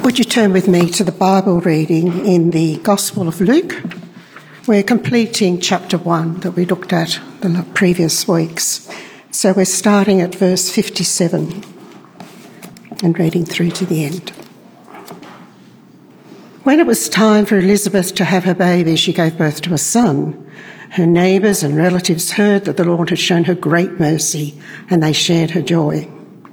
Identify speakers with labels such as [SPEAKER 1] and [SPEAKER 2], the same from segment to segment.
[SPEAKER 1] Would you turn with me to the Bible reading in the Gospel of Luke? We're completing chapter 1 that we looked at the previous weeks. So we're starting at verse 57 and reading through to the end. When it was time for Elizabeth to have her baby, she gave birth to a son. Her neighbours and relatives heard that the Lord had shown her great mercy, and they shared her joy.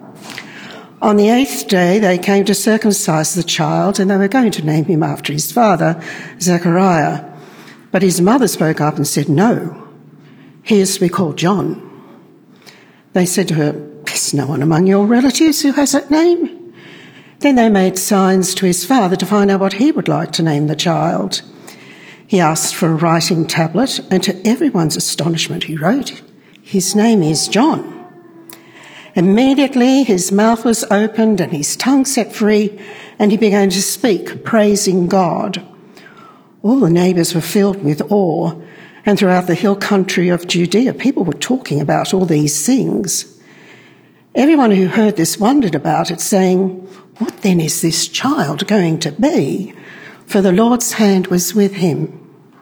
[SPEAKER 1] On the 8th day, they came to circumcise the child, and they were going to name him after his father, Zechariah. But his mother spoke up and said, "No, he is to be called John." They said to her, "There's no one among your relatives who has that name." Then they made signs to his father to find out what he would like to name the child. He asked for a writing tablet, and to everyone's astonishment, he wrote, "His name is John." Immediately his mouth was opened and his tongue set free, and he began to speak, praising God. All the neighbours were filled with awe, and throughout the hill country of Judea, people were talking about all these things. Everyone who heard this wondered about it, saying, "What then is this child going to be?" For the Lord's hand was with him.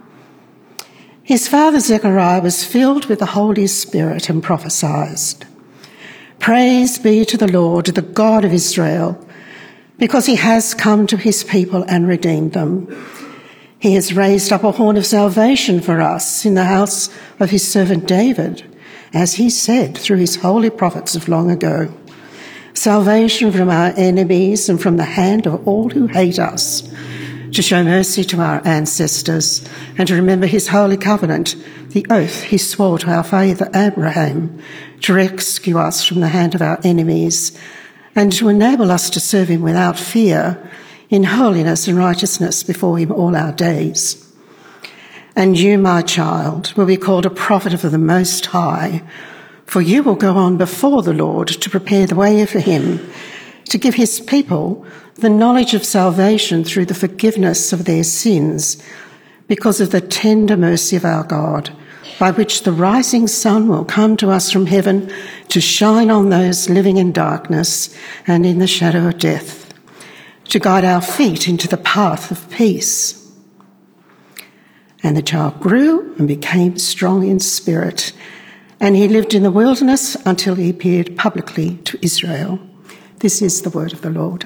[SPEAKER 1] His father Zechariah was filled with the Holy Spirit and prophesied, "Praise be to the Lord, the God of Israel, because he has come to his people and redeemed them. He has raised up a horn of salvation for us in the house of his servant David, as he said through his holy prophets of long ago. Salvation from our enemies and from the hand of all who hate us, to show mercy to our ancestors and to remember his holy covenant, the oath he swore to our father Abraham, to rescue us from the hand of our enemies and to enable us to serve him without fear, in holiness and righteousness before him all our days. And you, my child, will be called a prophet of the Most High, for you will go on before the Lord to prepare the way for him, to give his people the knowledge of salvation through the forgiveness of their sins, because of the tender mercy of our God, by which the rising sun will come to us from heaven to shine on those living in darkness and in the shadow of death, to guide our feet into the path of peace." And the child grew and became strong in spirit, and he lived in the wilderness until he appeared publicly to Israel. This is the word of the Lord.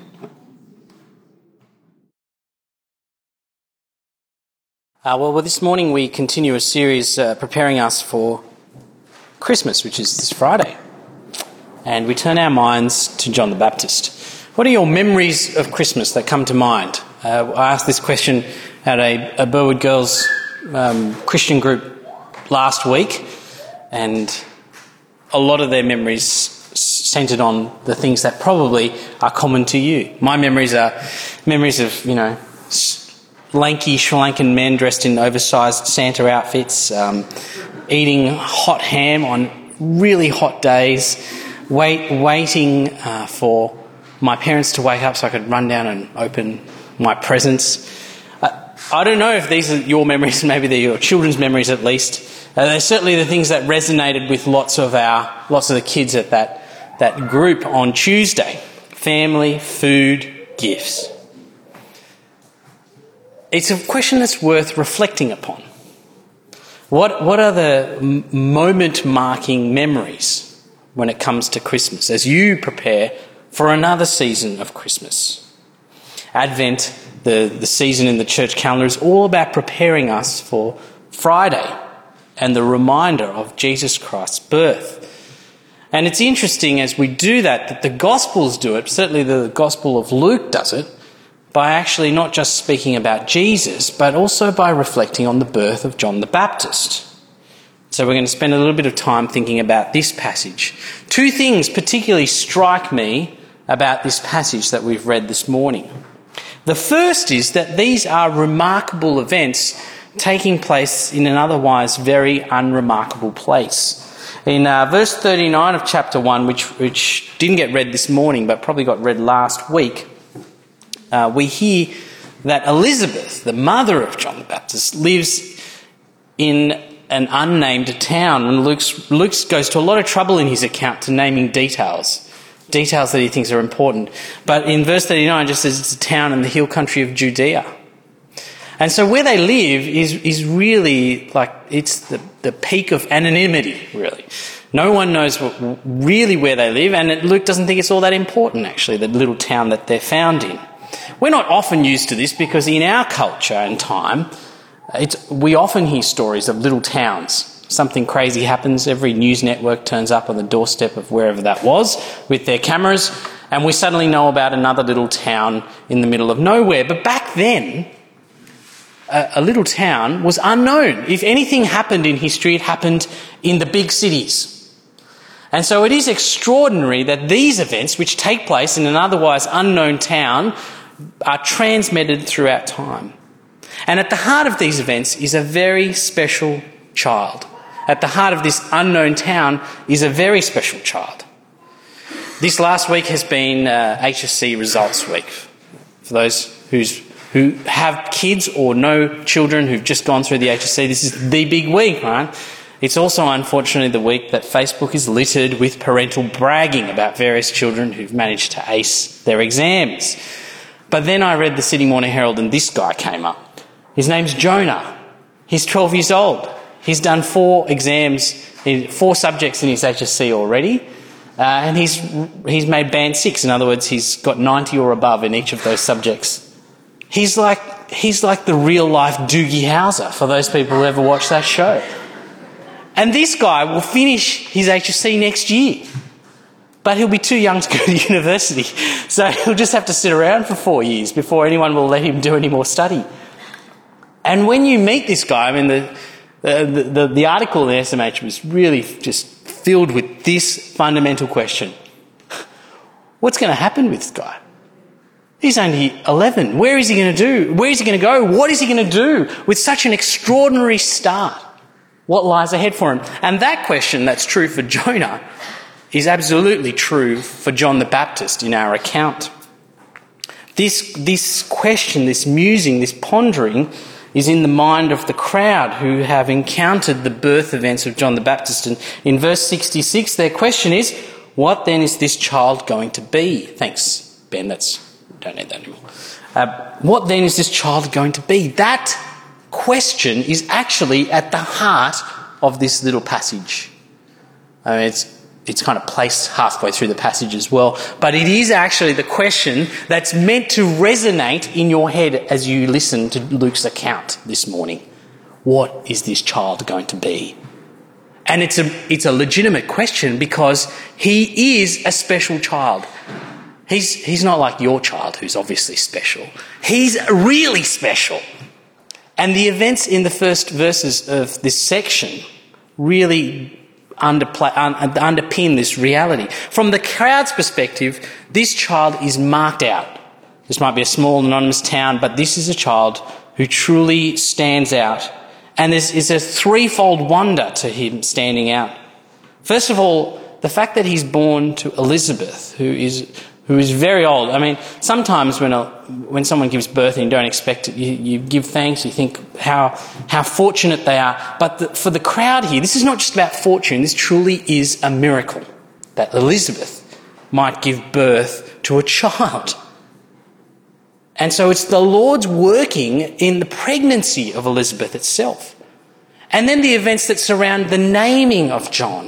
[SPEAKER 2] Well, this morning we continue a series preparing us for Christmas, which is this Friday. And we turn our minds to John the Baptist. What are your memories of Christmas that come to mind? I asked this question at a Burwood Girls Christian group last week, and a lot of their memories centred on the things that probably are common to you. My memories are memories of, lanky Sri Lankan men dressed in oversized Santa outfits, eating hot ham on really hot days, waiting for my parents to wake up so I could run down and open my presents. I don't know if these are your memories, maybe they're your children's memories at least. They're certainly the things that resonated with lots of the kids at that group on Tuesday. Family, food, gifts. It's a question that's worth reflecting upon. What are the moment-marking memories when it comes to Christmas as you prepare for another season of Christmas? Advent, the season in the church calendar, is all about preparing us for Friday and the reminder of Jesus Christ's birth. And it's interesting as we do that the Gospels do it, certainly the Gospel of Luke does it, by actually not just speaking about Jesus, but also by reflecting on the birth of John the Baptist. So we're going to spend a little bit of time thinking about this passage. Two things particularly strike me about this passage that we've read this morning. The first is that these are remarkable events taking place in an otherwise very unremarkable place. In verse 39 of chapter 1, which didn't get read this morning but probably got read last week, we hear that Elizabeth, the mother of John the Baptist, lives in an unnamed town. And Luke goes to a lot of trouble in his account to naming details details that he thinks are important. But in verse 39 it just says it's a town in the hill country of Judea. And so where they live is really like, it's the peak of anonymity, really. No one knows really where they live, and Luke doesn't think it's all that important, actually, the little town that they're found in. We're not often used to this because in our culture and time, we often hear stories of little towns. Something crazy happens, every news network turns up on the doorstep of wherever that was with their cameras, and we suddenly know about another little town in the middle of nowhere. But back then, a little town was unknown. If anything happened in history, it happened in the big cities. And so it is extraordinary that these events, which take place in an otherwise unknown town, are transmitted throughout time. And at the heart of these events is a very special child. At the heart of this unknown town is a very special child. This last week has been HSC results week. For those who have kids or know children who've just gone through the HSC, this is the big week, right? It's also, unfortunately, the week that Facebook is littered with parental bragging about various children who've managed to ace their exams. But then I read the Sydney Morning Herald and this guy came up. His name's Jonah. He's 12 years old. He's done 4 exams, 4 subjects in his HSC already, and he's made band 6. In other words, he's got 90 or above in each of those subjects. He's like the real-life Doogie Howser, for those people who ever watched that show. And this guy will finish his HSC next year. But he'll be too young to go to university. So he'll just have to sit around for 4 years before anyone will let him do any more study. And when you meet this guy, I mean, the article in SMH was really just filled with this fundamental question. What's going to happen with this guy? He's only 11. Where is he going to do? Where is he going to go? What is he going to do with such an extraordinary start? What lies ahead for him? And that question that's true for Jonah is absolutely true for John the Baptist in our account. This question, this musing, this pondering is in the mind of the crowd who have encountered the birth events of John the Baptist. And in verse 66, their question is, what then is this child going to be? Thanks, Ben, don't need that anymore. What then is this child going to be? That question is actually at the heart of this little passage. I mean, it's kind of placed halfway through the passage as well, but it is actually the question that's meant to resonate in your head as you listen to Luke's account this morning. What is this child going to be? And it's a legitimate question because he is a special child. He's not like your child who's obviously special. He's really special. And the events in the first verses of this section really underpin this reality. From the crowd's perspective, this child is marked out. This might be a small anonymous town, but this is a child who truly stands out. And there's a threefold wonder to him standing out. First of all, the fact that he's born to Elizabeth, who is very old. I mean, sometimes when someone gives birth and you don't expect it, you give thanks, you think how fortunate they are. But for the crowd here, this is not just about fortune. This truly is a miracle that Elizabeth might give birth to a child. And so it's the Lord's working in the pregnancy of Elizabeth itself. And then the events that surround the naming of John.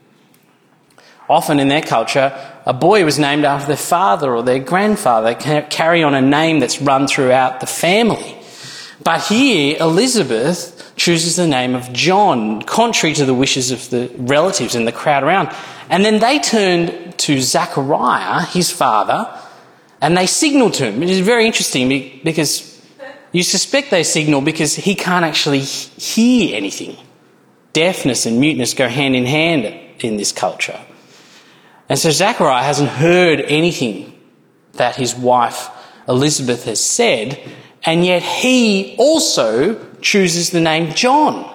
[SPEAKER 2] Often in their culture, a boy was named after their father or their grandfather. They carry on a name that's run throughout the family. But here, Elizabeth chooses the name of John, contrary to the wishes of the relatives and the crowd around. And then they turn to Zachariah, his father, and they signal to him. It is very interesting because you suspect they signal because he can't actually hear anything. Deafness and muteness go hand in hand in this culture. And so Zachariah hasn't heard anything that his wife Elizabeth has said, and yet he also chooses the name John.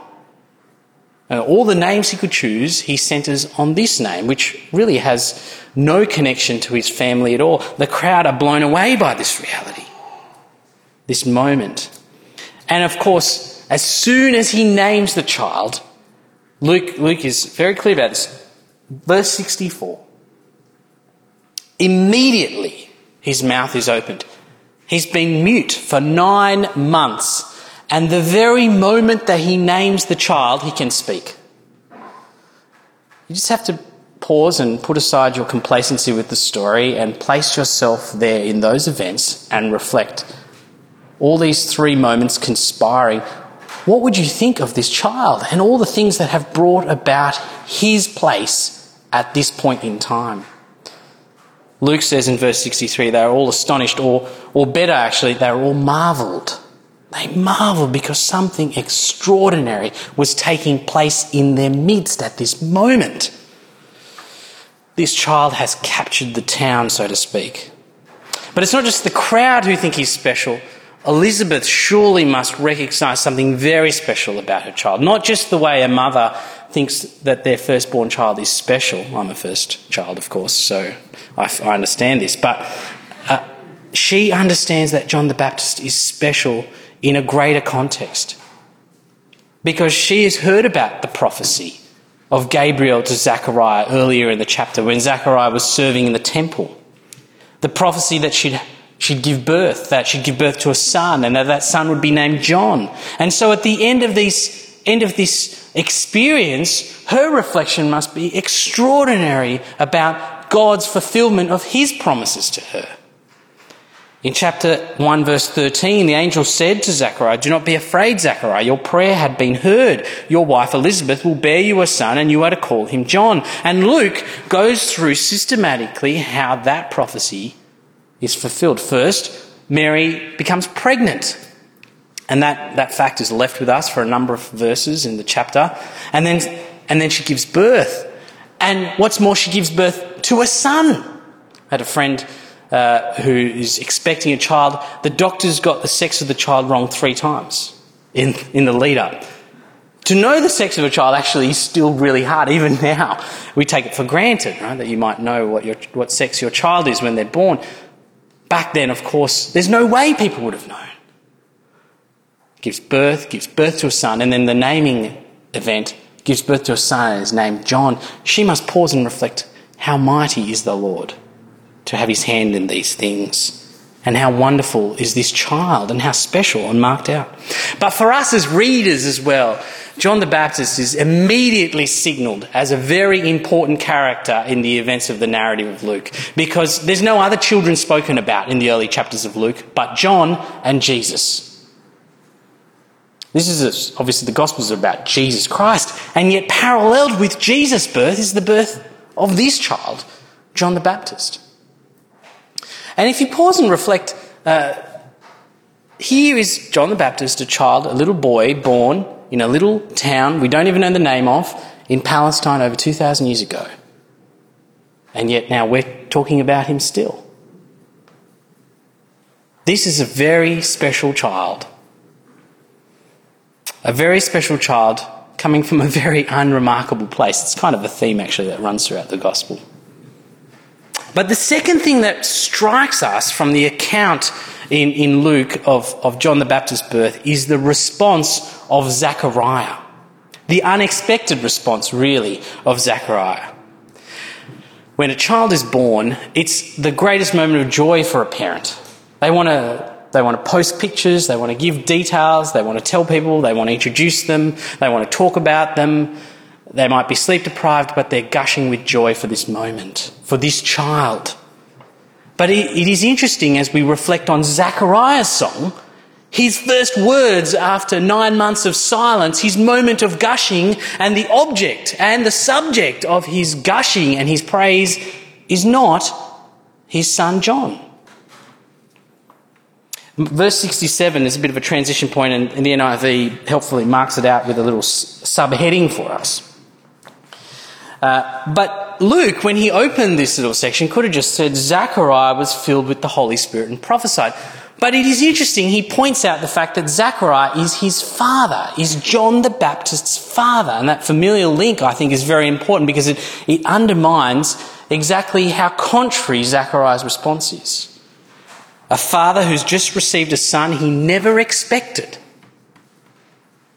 [SPEAKER 2] All the names he could choose, he centres on this name, which really has no connection to his family at all. The crowd are blown away by this reality, this moment. And of course, as soon as he names the child, Luke is very clear about this. Verse 64. Immediately, his mouth is opened. He's been mute for 9 months, and the very moment that he names the child, he can speak. You just have to pause and put aside your complacency with the story and place yourself there in those events and reflect. All these 3 moments conspiring. What would you think of this child and all the things that have brought about his place at this point in time? Luke says in verse 63, they were all astonished, or better actually, they were all marvelled. They marvelled because something extraordinary was taking place in their midst at this moment. This child has captured the town, so to speak. But it's not just the crowd who think he's special. Elizabeth surely must recognise something very special about her child. Not just the way a mother thinks that their firstborn child is special. I'm a first child, of course, so I understand this. But she understands that John the Baptist is special in a greater context, because she has heard about the prophecy of Gabriel to Zechariah earlier in the chapter when Zechariah was serving in the temple. The prophecy that she'd give birth to a son, and that son would be named John. And so at the end of this experience, her reflection must be extraordinary about God's fulfillment of his promises to her. In chapter 1 verse 13, the angel said to Zechariah, "Do not be afraid, Zechariah. Your prayer had been heard. Your wife Elizabeth will bear you a son, and you are to call him John." And Luke goes through systematically how that prophecy is fulfilled. First, Mary becomes pregnant. And that fact is left with us for a number of verses in the chapter. And then she gives birth. And what's more, she gives birth to a son. I had a friend who is expecting a child. The doctors got the sex of the child wrong 3 times in the lead up. To know the sex of a child actually is still really hard. Even now, we take it for granted, right, that you might know what sex your child is when they're born. Back then, of course, there's no way people would have known. Gives birth to a son, and then the naming event gives birth to a son and is named John. She must pause and reflect, how mighty is the Lord to have his hand in these things, and how wonderful is this child, and how special and marked out. But for us as readers as well, John the Baptist is immediately signalled as a very important character in the events of the narrative of Luke, because there's no other children spoken about in the early chapters of Luke but John and Jesus. This is obviously the Gospels are about Jesus Christ, and yet paralleled with Jesus' birth is the birth of this child, John the Baptist. And if you pause and reflect, here is John the Baptist, a child, a little boy born in a little town we don't even know the name of, in Palestine over 2,000 years ago. And yet now we're talking about him still. This is a very special child. A very special child coming from a very unremarkable place. It's kind of a theme actually that runs throughout the Gospel. But the second thing that strikes us from the account in Luke of John the Baptist's birth is the response of Zechariah. The unexpected response, really, of Zechariah. When a child is born, it's the greatest moment of joy for a parent. They want to post pictures, they want to give details, they want to tell people, they want to introduce them, they want to talk about them. They might be sleep deprived, but they're gushing with joy for this moment, for this child. But it is interesting as we reflect on Zechariah's song, his first words after 9 months of silence, his moment of gushing, and the object and the subject of his gushing and his praise is not his son John. Verse 67 is a bit of a transition point, and the NIV helpfully marks it out with a little subheading for us. But Luke, when he opened this little section, could have just said Zechariah was filled with the Holy Spirit and prophesied. But it is interesting, he points out the fact that Zechariah is his father, is John the Baptist's father. And that familial link, I think, is very important because it undermines exactly how contrary Zechariah's response is. A father who's just received a son he never expected.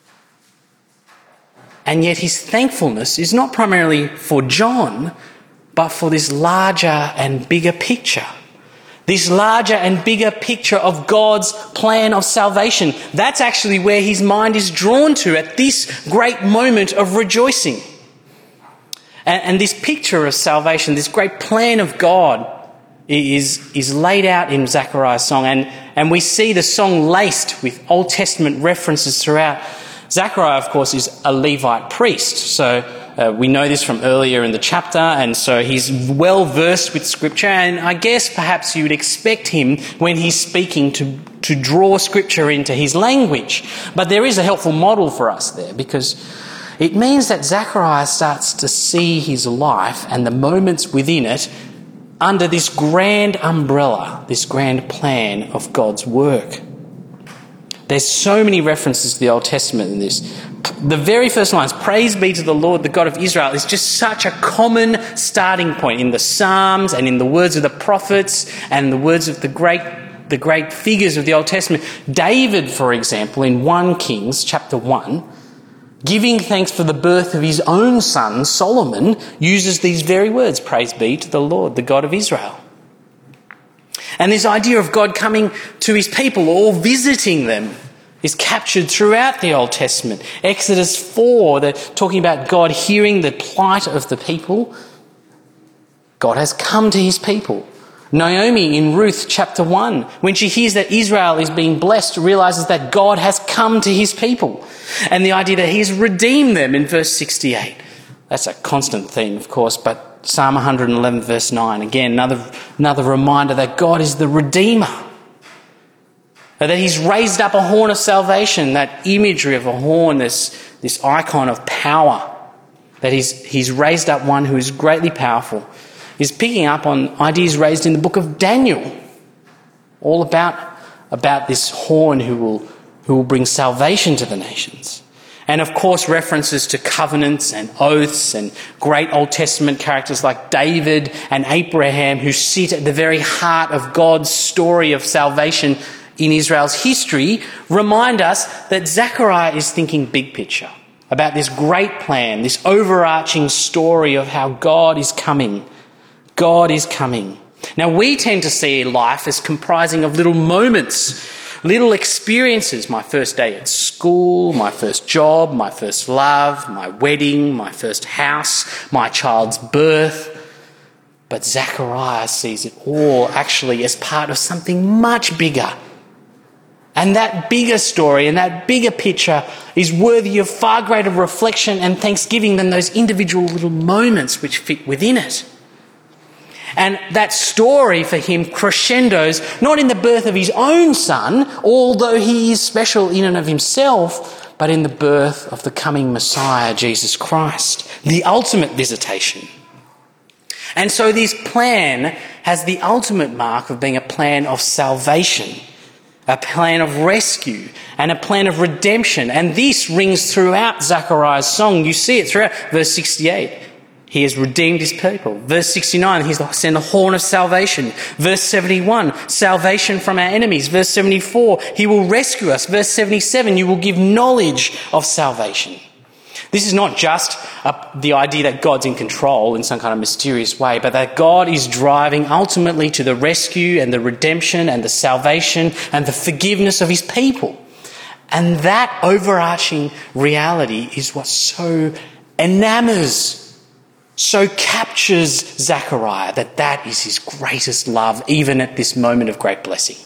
[SPEAKER 2] And yet his thankfulness is not primarily for John, but for this larger and bigger picture. This larger and bigger picture of God's plan of salvation. That's actually where his mind is drawn to at this great moment of rejoicing. And this picture of salvation, this great plan of God, is laid out in Zechariah's song. And we see the song laced with Old Testament references throughout. Zechariah, of course, is a Levite priest. So we know this from earlier in the chapter, and so he's well versed with Scripture, and I guess perhaps you would expect him, when he's speaking, to draw Scripture into his language. But there is a helpful model for us there, because it means that Zechariah starts to see his life and the moments within it under this grand umbrella, this grand plan of God's work. There's so many references to the Old Testament in this. The very first lines, "Praise be to the Lord, the God of Israel," is just such a common starting point in the Psalms and in the words of the prophets and the words of the great figures of the Old Testament. David, for example, in 1 Kings chapter 1, giving thanks for the birth of his own son, Solomon, uses these very words, "Praise be to the Lord, the God of Israel." And this idea of God coming to his people or visiting them is captured throughout the Old Testament. Exodus 4, they're talking about God hearing the plight of the people. God has come to his people. Naomi in Ruth chapter 1, when she hears that Israel is being blessed, realises that God has come to his people. And the idea that he has redeemed them in verse 68. That's a constant theme, of course, but Psalm 111 verse 9, again, another reminder that God is the Redeemer. That he's raised up a horn of salvation, that imagery of a horn, this icon of power. That he's raised up one who is greatly powerful. He's picking up on ideas raised in the book of Daniel, all about this horn who will bring salvation to the nations. And of course references to covenants and oaths and great Old Testament characters like David and Abraham, who sit at the very heart of God's story of salvation in Israel's history, remind us that Zechariah is thinking big picture about this great plan, this overarching story of how God is coming. God is coming. Now, we tend to see life as comprising of little moments, little experiences. My first day at school, my first job, my first love, my wedding, my first house, my child's birth. But Zechariah sees it all actually as part of something much bigger. And that bigger story and that bigger picture is worthy of far greater reflection and thanksgiving than those individual little moments which fit within it. And that story for him crescendos not in the birth of his own son, although he is special in and of himself, but in the birth of the coming Messiah, Jesus Christ, the ultimate visitation. And so this plan has the ultimate mark of being a plan of salvation, a plan of rescue, and a plan of redemption. And this rings throughout Zechariah's song. You see it throughout verse 68. He has redeemed his people. Verse 69, he's sent a horn of salvation. Verse 71, salvation from our enemies. Verse 74, he will rescue us. Verse 77, you will give knowledge of salvation. This is not just the idea that God's in control in some kind of mysterious way, but that God is driving ultimately to the rescue and the redemption and the salvation and the forgiveness of his people. And that overarching reality is what so enamors, so captures Zechariah, that is his greatest love, even at this moment of great blessing.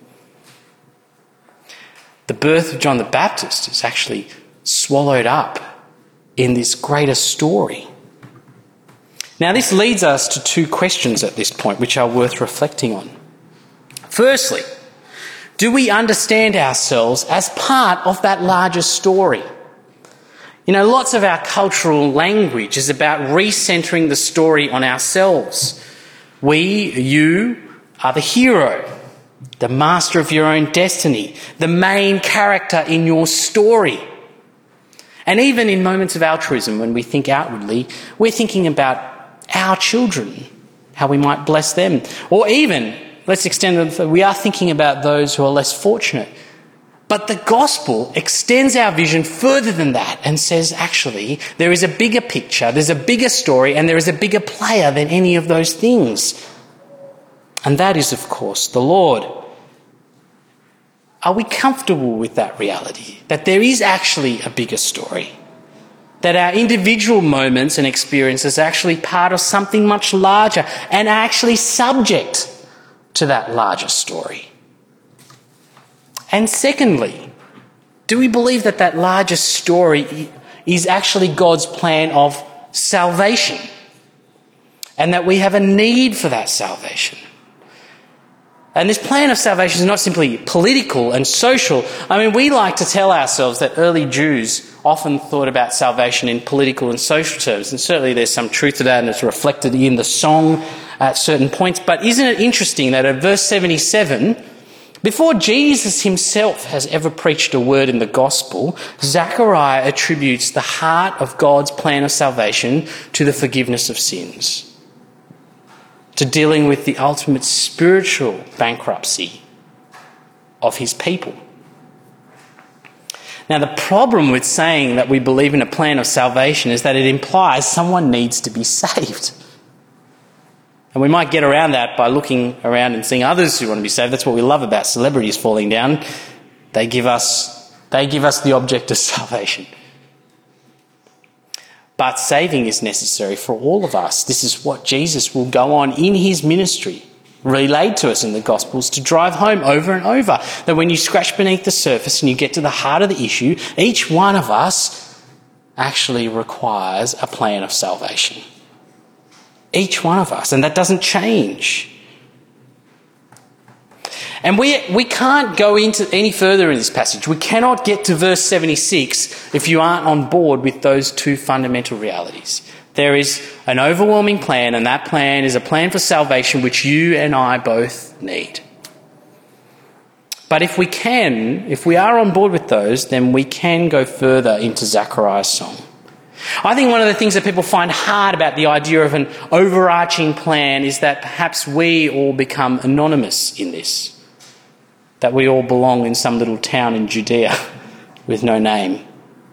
[SPEAKER 2] The birth of John the Baptist is actually swallowed up in this greater story. Now, this leads us to two questions at this point, which are worth reflecting on. Firstly, do we understand ourselves as part of that larger story? You know, lots of our cultural language is about recentering the story on ourselves. You are the hero, the master of your own destiny, the main character in your story. And even in moments of altruism, when we think outwardly, we're thinking about our children, how we might bless them. Or even, let's extend it, we are thinking about those who are less fortunate. But the gospel extends our vision further than that and says, actually, there is a bigger picture, there's a bigger story, and there is a bigger player than any of those things. And that is, of course, the Lord. Are we comfortable with that reality? That there is actually a bigger story? That our individual moments and experiences are actually part of something much larger and are actually subject to that larger story? And secondly, do we believe that that larger story is actually God's plan of salvation and that we have a need for that salvation? And this plan of salvation is not simply political and social. I mean, we like to tell ourselves that early Jews often thought about salvation in political and social terms, and certainly there's some truth to that, and it's reflected in the song at certain points. But isn't it interesting that at verse 77, before Jesus himself has ever preached a word in the gospel, Zechariah attributes the heart of God's plan of salvation to the forgiveness of sins, to dealing with the ultimate spiritual bankruptcy of his people. Now, the problem with saying that we believe in a plan of salvation is that it implies someone needs to be saved. And we might get around that by looking around and seeing others who want to be saved. That's what we love about celebrities falling down. They give us the object of salvation. But saving is necessary for all of us. This is what Jesus will go on in his ministry, relayed to us in the Gospels, to drive home over and over. That when you scratch beneath the surface and you get to the heart of the issue, each one of us actually requires a plan of salvation. Each one of us. And that doesn't change. And we can't go into any further in this passage. We cannot get to verse 76 if you aren't on board with those two fundamental realities. There is an overwhelming plan, and that plan is a plan for salvation which you and I both need. But if we are on board with those, then we can go further into Zechariah's song. I think one of the things that people find hard about the idea of an overarching plan is that perhaps we all become anonymous in this. That we all belong in some little town in Judea with no name.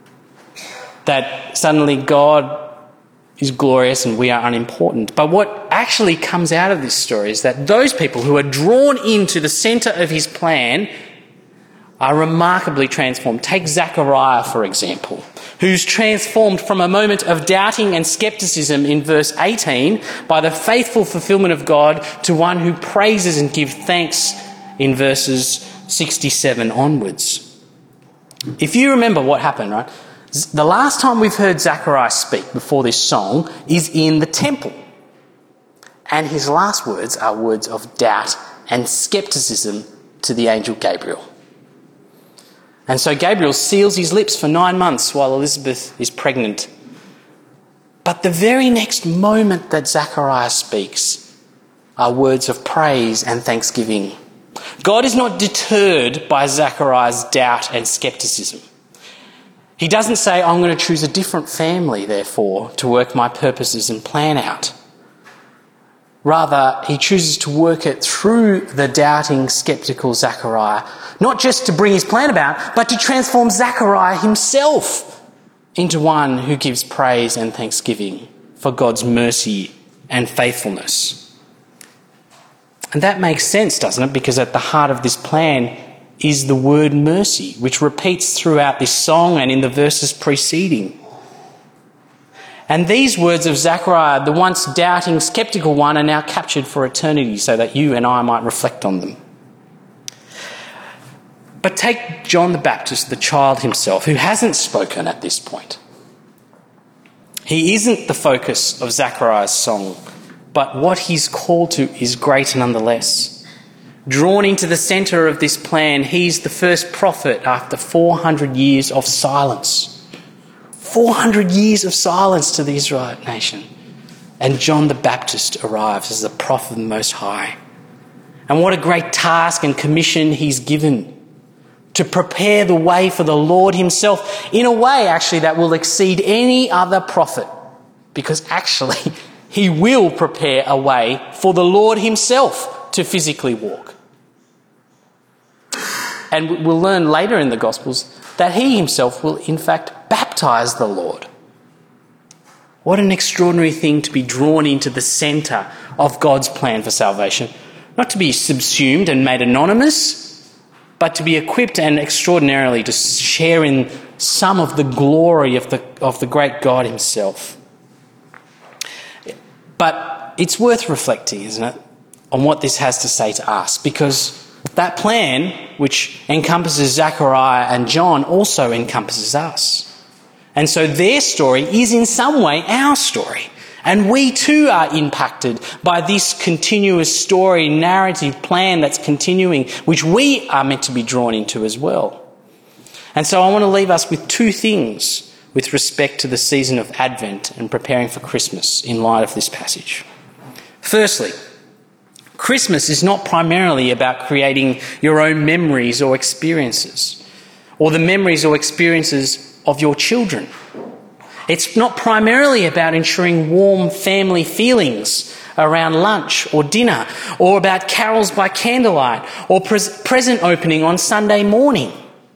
[SPEAKER 2] That suddenly God is glorious and we are unimportant. But what actually comes out of this story is that those people who are drawn into the centre of his plan are remarkably transformed. Take Zechariah, for example, who's transformed from a moment of doubting and scepticism in verse 18 by the faithful fulfilment of God to one who praises and gives thanks in verses 67 onwards. If you remember what happened, right? The last time we've heard Zechariah speak before this song is in the temple. And his last words are words of doubt and scepticism to the angel Gabriel. And so Gabriel seals his lips for 9 months while Elizabeth is pregnant. But the very next moment that Zechariah speaks are words of praise and thanksgiving. God is not deterred by Zechariah's doubt and scepticism. He doesn't say, I'm going to choose a different family, therefore, to work my purposes and plan out. Rather, he chooses to work it through the doubting, sceptical Zechariah, not just to bring his plan about, but to transform Zechariah himself into one who gives praise and thanksgiving for God's mercy and faithfulness. And that makes sense, doesn't it? Because at the heart of this plan is the word mercy, which repeats throughout this song and in the verses preceding. And these words of Zechariah, the once doubting, sceptical one, are now captured for eternity so that you and I might reflect on them. But take John the Baptist, the child himself, who hasn't spoken at this point. He isn't the focus of Zechariah's song, but what he's called to is great nonetheless. Drawn into the centre of this plan, he's the first prophet after 400 years of silence. 400 years of silence to the Israelite nation. And John the Baptist arrives as the prophet of the Most High. And what a great task and commission he's given to prepare the way for the Lord himself in a way actually that will exceed any other prophet, because actually he will prepare a way for the Lord himself to physically walk. and we'll learn later in the Gospels, that he himself will in fact baptise the Lord. What an extraordinary thing to be drawn into the centre of God's plan for salvation. Not to be subsumed and made anonymous, but to be equipped and extraordinarily to share in some of the glory of the great God himself. But it's worth reflecting, isn't it, on what this has to say to us, because that plan, which encompasses Zechariah and John, also encompasses us. And so their story is in some way our story. And we too are impacted by this continuous story, narrative, plan that's continuing, which we are meant to be drawn into as well. And so I want to leave us with two things with respect to the season of Advent and preparing for Christmas in light of this passage. Firstly, Christmas is not primarily about creating your own memories or experiences, or the memories or experiences of your children. It's not primarily about ensuring warm family feelings around lunch or dinner, or about carols by candlelight or present opening on Sunday morning.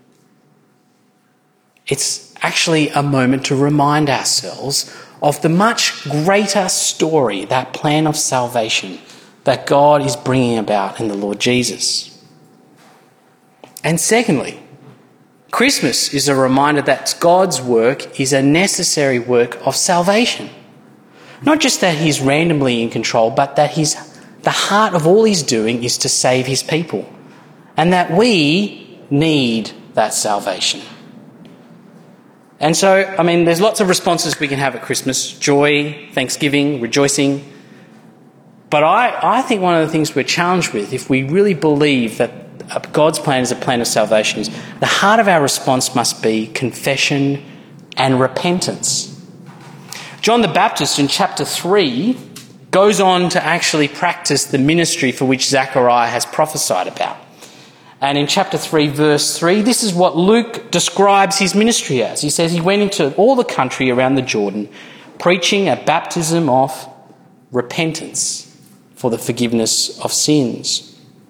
[SPEAKER 2] It's actually a moment to remind ourselves of the much greater story, that plan of salvation that God is bringing about in the Lord Jesus. And secondly, Christmas is a reminder that God's work is a necessary work of salvation. Not just that he's randomly in control, but that the heart of all he's doing is to save his people, and that we need that salvation. And so, there's lots of responses we can have at Christmas: joy, thanksgiving, rejoicing. But I think one of the things we're challenged with, if we really believe that God's plan is a plan of salvation, is the heart of our response must be confession and repentance. John the Baptist in chapter 3 goes on to actually practice the ministry for which Zechariah has prophesied about. And in chapter 3, verse 3, this is what Luke describes his ministry as. He says he went into all the country around the Jordan, preaching a baptism of repentance for the forgiveness of sins.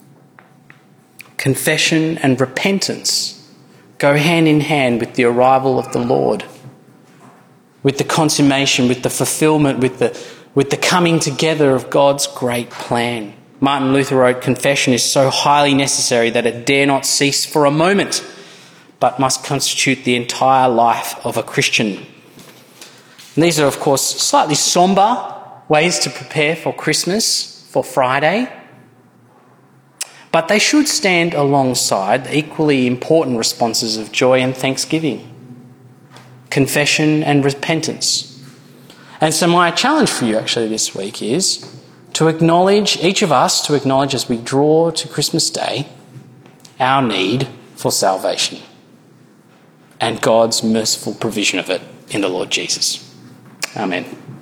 [SPEAKER 2] Confession and repentance go hand in hand with the arrival of the Lord, with the consummation, with the fulfilment, with the coming together of God's great plan. Martin Luther wrote, "Confession is so highly necessary that it dare not cease for a moment, but must constitute the entire life of a Christian." And these are, of course, slightly sombre ways to prepare for Christmas, for Friday, but they should stand alongside the equally important responses of joy and thanksgiving, confession and repentance. And so my challenge for you actually this week is to acknowledge, each of us to acknowledge as we draw to Christmas Day, our need for salvation and God's merciful provision of it in the Lord Jesus. Amen.